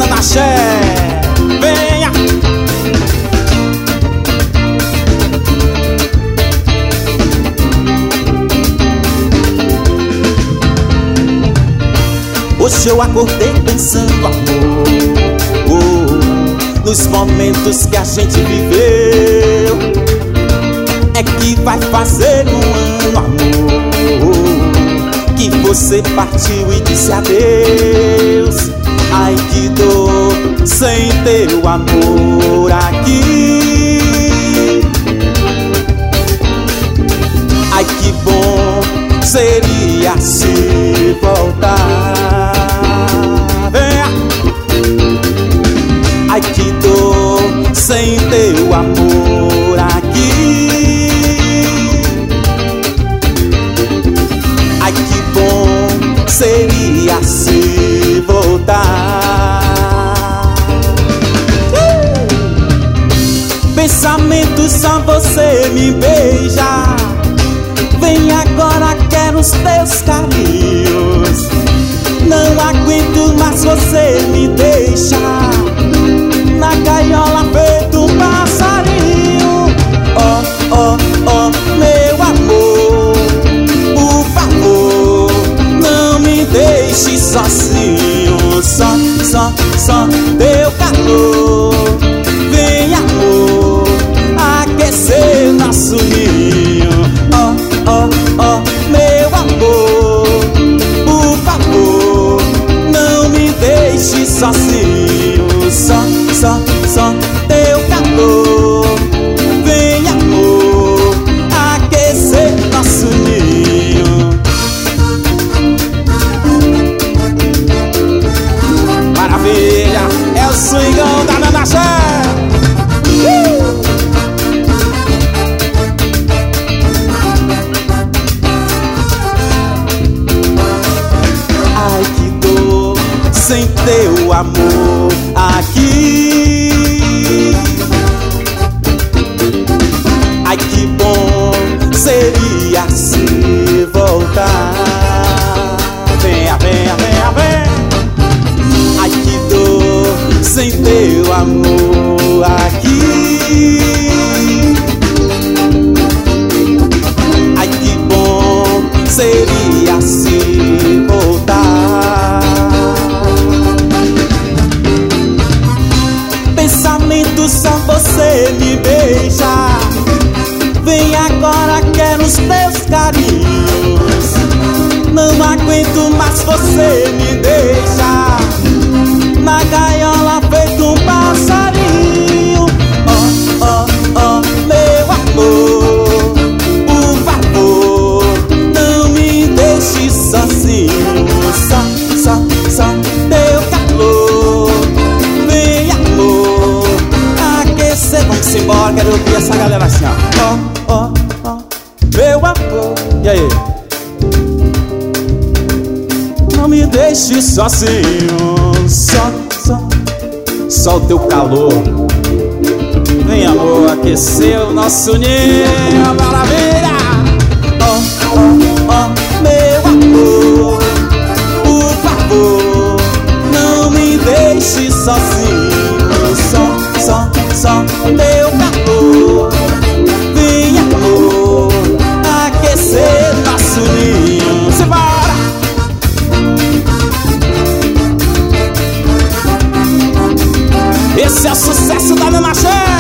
Dando axé. Venha! Hoje eu acordei pensando, amor, nos momentos que a gente viveu. É que vai fazer um ano, amor, que você partiu e disse adeus. Ai, que dor sem teu amor aqui. Ai, que bom seria se voltar. Ai, que dor sem teu amor aqui. Ai, que bom seria se voltar. Pensamentos só você me beija. Vem agora, quero os teus carinhos. Não aguento mais, você me deixa na gaiola feito um passarinho. Oh, oh, oh, meu amor, por favor, não me deixe sozinho. Só teu calor. Vem, amor, aquecer nosso ninho. Oh, oh, oh, meu amor, por favor, não me deixe sozinho. Só teu calor. Vem, amor, aquecer nosso ninho. Maravilha, é o swingão da Dando axé. Ai, que dor sem teu amor aqui. Ai, que bom seria se voltar. Venha, venha, venha, venha. Ai, que dor sem teu amor aqui. Ai, que bom seria se voltar. Pensamentos só você me beija. Vem agora, quero os teus carinhos. Não aguento mais, você me deixa na gaiola feito um passarinho. Oh, oh, oh, meu amor, por favor, não me deixe sozinho. Só teu calor. Vem, amor, aquecer. Vamos embora, quero ouvir essa galera assim, ó. Oh, oh, oh, meu amor. E aí? Não me deixe sozinho. Só o teu calor. Vem, amor, aquecer o nosso ninho. Maravilha! Oh, oh, oh, meu amor, por favor, não me deixe sozinho. Só teu calor. Vem, amor, aquecer nosso ninho. Simbora! Esse é o sucesso da Dando axé.